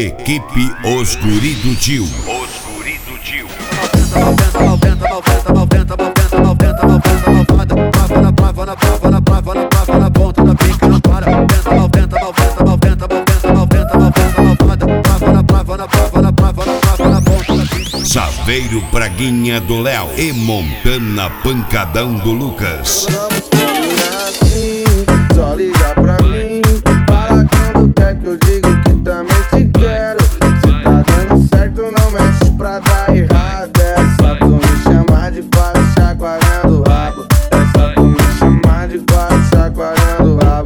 Equipe Os Guri do Tio. Saveiro Praguinha do Léo e Montana Pancadão do Lucas. Só liga pra mim, fala quando quer que eu digo que também te quero. Se tá dando certo não mexe pra dar errado. É só tu me chamar de quase chacoalhando o rabo. É só tu me chamar de quase chacoalhando o rabo.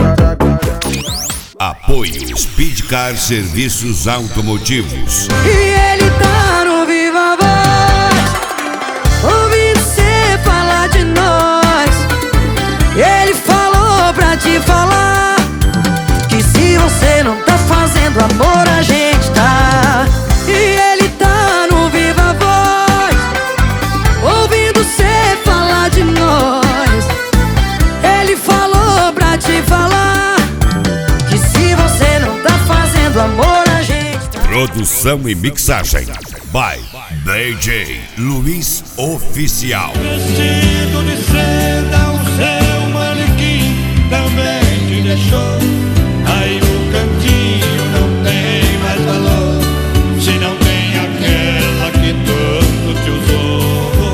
Apoio Speedcar Serviços Automotivos. E ele tá no Viva Voz, ouvindo cê falar de nós. Ele falou pra te falar que se você não tá fazendo amor, a gente tá. E ele tá no Viva Voz, ouvindo cê falar de nós. Ele falou pra te falar que se você não tá fazendo amor, a gente tá. Produção e mixagem by DJ Luiz Oficial. Vestido de seda, o seu manequim também te deixou. Aí o cantinho não tem mais valor, se não tem aquela que tanto te usou.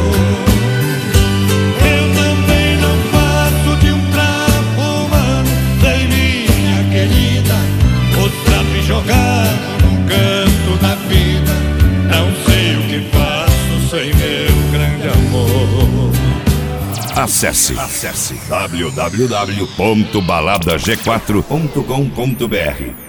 Eu também não faço de um trapo humano, sei minha querida, o trapo jogado num canto da vida. Não sei o que faço sem meu grande amor. Acesse www.baladag4.com.br